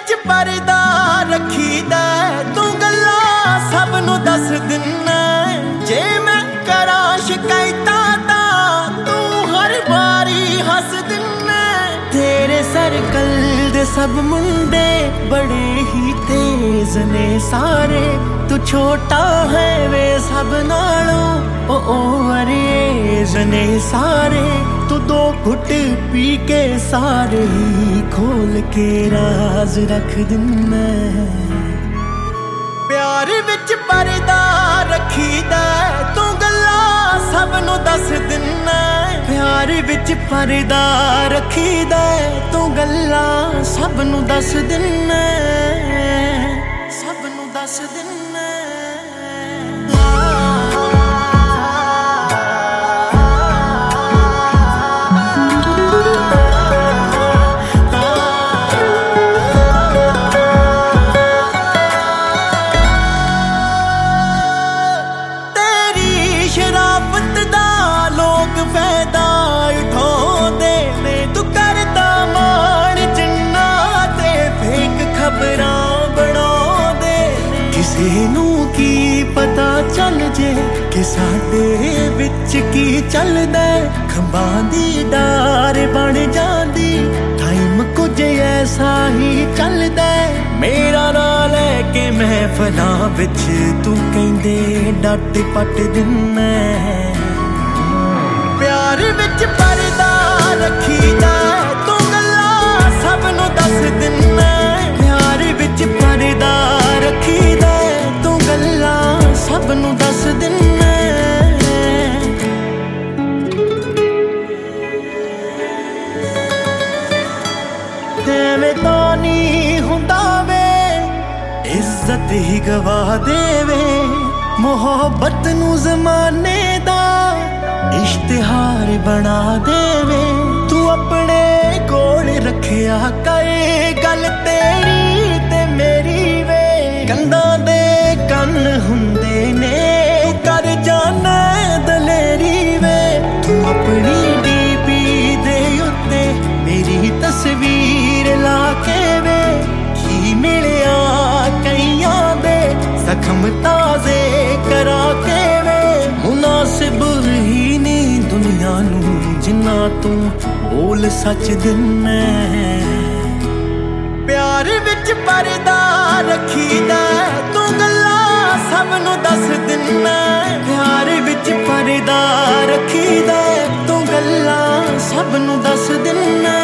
ਵਿੱਚ ਪਰਦਾ ਰੱਖੀਦਾ, ਤੂੰ ਗੱਲਾਂ ਸਭ ਨੂੰ ਦੱਸ ਦਿੰਨਾ। ਜੇ ਮੈਂ ਕਰਾਂ ਸ਼ਿਕਾਇਤਾਂ ਤਾਂ ਤੂੰ ਹਰ ਵਾਰੀ ਹੱਸ ਦਿੰਨਾ। ਤੇਰੇ ਸਰਕਲ ਦੇ ਸਭ ਮੁੰਡੇ ਬੜੇ ਹੀ ਤੇਜ਼ ਨੇ ਸਾਰੇ, ਤੂੰ ਛੋਟਾ ਹੈ ਵੇ ਸਭ ਨਾਲੋਂ, ਉਹ ਓਵਰ ਏਜ ਨੇ ਸਾਰੇ। ਤੂੰ 2 ਘੁੱਟ ਪੀ ਕੇ ਸਾਰੇ ਹੀ ਖੋਲ ਕੇ ਰਾਜ਼ ਰੱਖ ਦਿੰਨਾ। ਪਿਆਰ ਵਿੱਚ ਪਰਦਾ ਰੱਖੀਦਾ, ਤੂੰ ਗੱਲਾਂ ਸਭ ਨੂੰ ਦੱਸ ਦਿੰਨਾ। ਪਿਆਰ ਵਿੱਚ ਪਰਦਾ ਰੱਖੀਦਾ, ਤੂੰ ਗੱਲਾਂ ਸਭ ਨੂੰ ਦੱਸ ਦਿੰਨਾ, ਸਭ ਨੂੰ ਦੱਸ ਦਿੰਨਾ। ਸ਼ਰਾਫਤ ਦਾ ਲੋਕ ਫਾਇਦਾ ਉਠਾਉਂਦੇ ਨੇ, ਤੂੰ ਕਰਦਾ ਮਾਣ ਜਿੰਨਾ ਤੇ ਫੇਕ ਖਬਰਾਂ ਬਣਾਉਂਦੇ ਨੇ। ਕਿਸੇ ਨੂੰ ਕੀ ਪਤਾ ਚੱਲ ਜੇ ਕਿ ਸਾਡੇ ਵਿੱਚ ਕੀ ਚੱਲਦਾ, ਖੰਭਾਂ ਦੀ ਡਾਰ ਬਣ ਜਾਂਦੀ ਟਾਈਮ ਕੁਝ ਐਸਾ ਹੀ ਚੱਲਦਾ। ਮੇਰਾ ਨਾਂ ਲੈ ਕੇ ਮਹਿਫਲਾਂ ਵਿੱਚ ਤੂੰ ਕਹਿੰਦੇ ਡੱਟ ਪੱਟ ਦਿੰਨਾ। ਪਿਆਰ ਵਿੱਚ ਪਰਦਾ ਰੱਖੀਦਾ, ਤੂੰ ਗੱਲਾਂ ਸਭ ਨੂੰ ਦੱਸ ਦਿੰਨਾ। ਪਿਆਰ ਵਿੱਚ ਪਰਦਾ ਰੱਖੀਦਾ, ਤੂੰ ਗੱਲਾਂ ਸਭ ਨੂੰ ਦੱਸ ਦਿੰਨਾ। ਐਵੇਂ ਤਾਂ ਨਹੀਂ ਹੁੰਦਾ ਵੇ, ਇੱਜ਼ਤ ਹੀ ਗਵਾ ਦੇਵੇ। ਮੁਹੱਬਤ ਨੂੰ ਜ਼ਮਾਨੇ ਦਾ ਇਸ਼ਤਿਹਾਰ ਬਣਾ ਦੇਵੇ। ਤੂੰ ਆਪਣੇ ਕੋਲ ਰੱਖਿਆ ਕਰ ਗੱਲ ਤੇਰੀ ਤੇ ਮੇਰੀ ਵੇ। ਕੰਧਾਂ ਦੇ ਕੰਨ ਹੁੰਦੇ ਨੇ, ਕਰ ਜਾਣਾ ਦਲੇਰੀ ਵੇ। ਤੂੰ ਆਪਣੀ ਡੀਪੀ ਦੇ ਉੱਤੇ ਮੇਰੀ ਤਸਵੀਰ ਲਾ ਕੇ ਵੇ। ਕੀ ਮਿਲਿਆ ਕਈਆਂ ਦੇ ਜ਼ਖਮ ਤਾਜ਼ੇ ਕਰਾ ਕੇ ਵੇ। ਮੁਨਾਸਿਬ ਹੀ ਨਹੀਂ ਦੁਨੀਆ ਨੂੰ ਜਿੰਨਾ ਤੂੰ ਬੋਲ ਸੱਚ ਦਿੰਨਾ। ਪਿਆਰ ਵਿੱਚ ਪਰਦਾ ਰੱਖੀਦਾ, ਤੂੰ ਗੱਲਾਂ ਸਭ ਨੂੰ ਦੱਸ ਦਿੰਨਾ। ਪਿਆਰ ਵਿੱਚ ਪਰਦਾ ਰੱਖੀਦਾ, ਤੂੰ ਗੱਲਾਂ ਸਭ ਨੂੰ ਦੱਸ ਦਿੰਨਾ,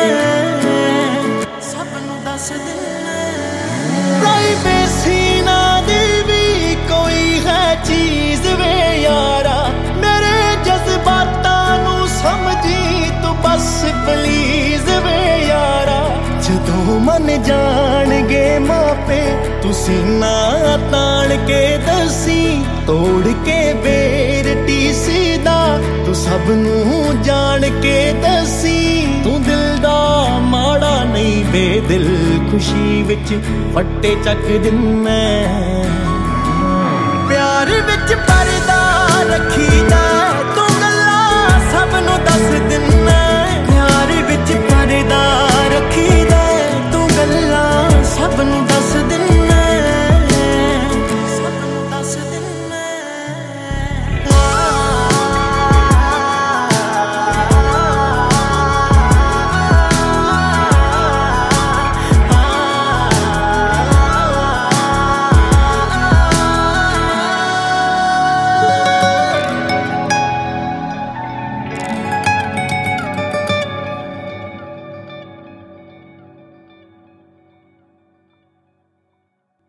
ਸਭ ਨੂੰ ਦੱਸ ਦਿੰਨਾ। ਪ੍ਰਾਈਵੇਸੀ ਨਾ ਦੀ ਵੀ ਕੋਈ ਹੈ ਚੀਜ਼ ਵੇ ਯਾਰਾ, ਮੇਰੇ ਜਜ਼ਬਾਤਾਂ ਨੂੰ ਸਮਝੀ ਤੂੰ ਬਸ ਪਲੀਜ਼ ਵੇ ਯਾਰਾ। ਜਦੋਂ ਮਨ ਜਾਣਗੇ ਮਾਪੇ ਤੁਸੀਂ ਨਾ ਤਾਣ ਕੇ ਦੱਸੀ, ਤੋੜ ਕੇ ਬੇਰ ਟੀਸੀ ਦਾ ਤੂੰ ਸਭ ਨੂੰ ਜਾਣ ਕੇ ਦੱਸੀ। ਤੂੰ ਦਿਲ ਦਾ ਮਾੜਾ ਨਹੀਂ ਬੇਦਿਲ, ਖੁਸ਼ੀ ਵਿੱਚ ਫੱਟੇ ਚੱਕ ਦਿੰਨਾ। ਪਿਆਰ ਵਿੱਚ ਪਰਦਾ ਰੱਖੀਦਾ, ਤੂੰ ਗੱਲਾਂ ਸਭ ਨੂੰ ਦੱਸ ਦਿੰਨਾ।